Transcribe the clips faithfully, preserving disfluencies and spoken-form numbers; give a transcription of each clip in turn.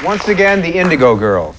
Once again, the Indigo Girls.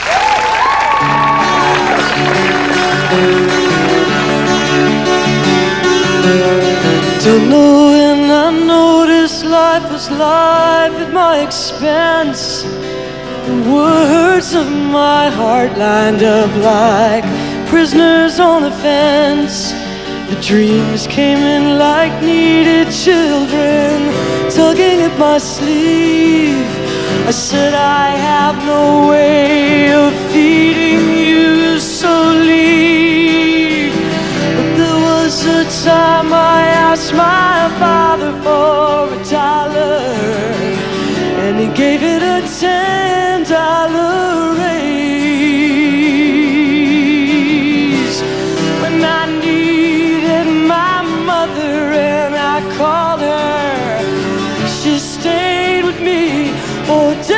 Don't know when I noticed life was life at my expense. The words of my heart lined up like prisoners on a fence. The dreams came in like needed children, tugging at my sleeve. I said I have no way of feeding you, so leave. But there was a time I asked my father for a dollar, and he gave it a ten dollar raise. When I needed my mother and I called her, she stayed with me for days.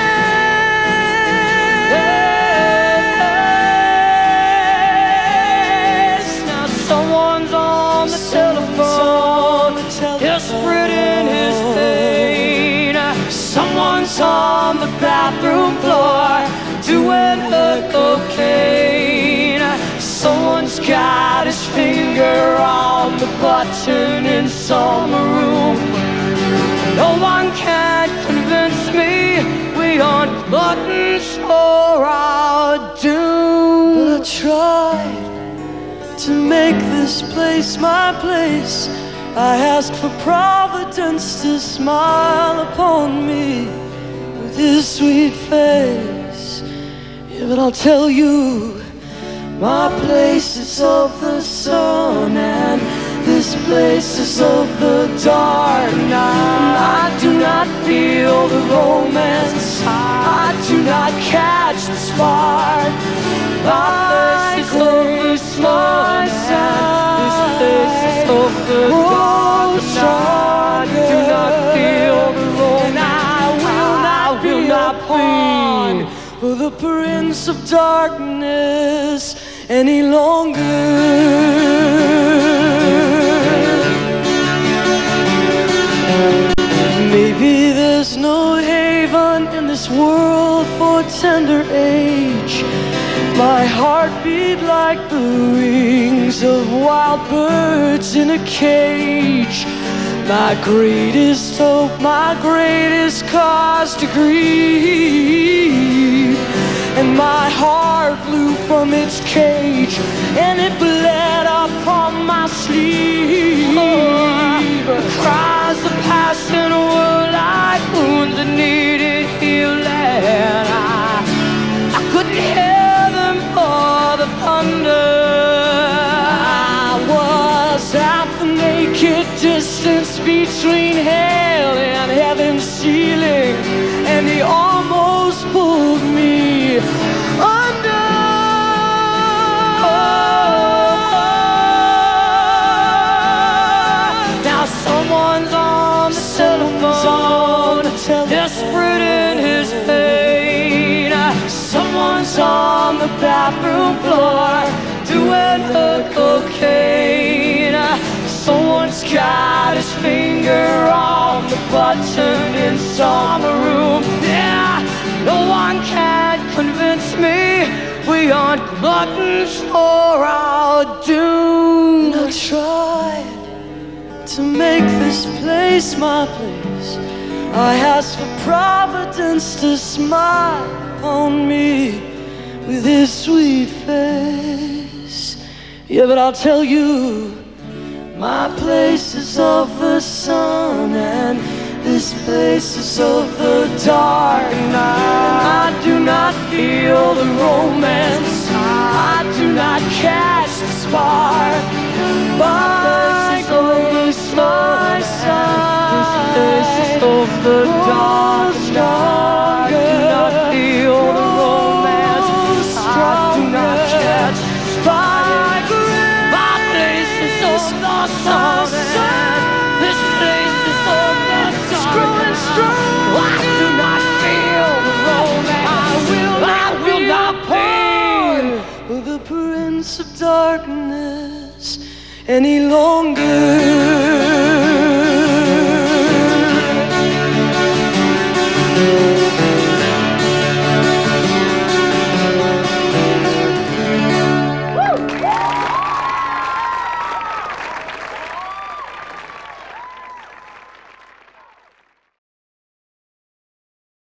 Now someone's on the telephone, desperate in his pain. Someone's on the bathroom floor, doing her cocaine. Someone's got his finger on the button in some room. No one can convince me we aren't gluttons for our doom. But I tried to make this place my place. I asked for Providence to smile upon me with his sweet face. Yeah, but I'll tell you, my place is of the sun and this place is of the dark night. I do not feel the romance, I do not catch the spark. My place is of the sun and this place is of the dark night. I do not feel the romance, I will not pawn for the Prince of Darkness any longer. Maybe there's no haven in this world for tender age. My heart beat like the wings of wild birds in a cage. My greatest hope, my greatest cause to grieve. And my heart flew from its cage and it bled upon my sleeve. Oh, cries of passion were like wounds that needed healing. I, I couldn't hear them for the thunder. I was at the naked distance between hell and heaven's ceiling, and he almost pulled me under. Now someone's on the telephone, desperate in his pain. Someone's on the bathroom floor, doing her cocaine. Someone's got his finger on the button in some room. Yeah, no one can convince me we aren't gluttons for our doom. And I tried to make this place my place. I asked for Providence to smile on me with his sweet face. Yeah, but I'll tell you, my place is of the sun and this place is of the dark night. I do not feel the romance, I do not catch the spark. My place is my side, this place is of the dark night. I do not feel the romance, I do not catch the spark. My place is of the sun and this place is of the growing strong. I do not feel the romance, I will not, I will not pain for the Prince of Darkness any longer.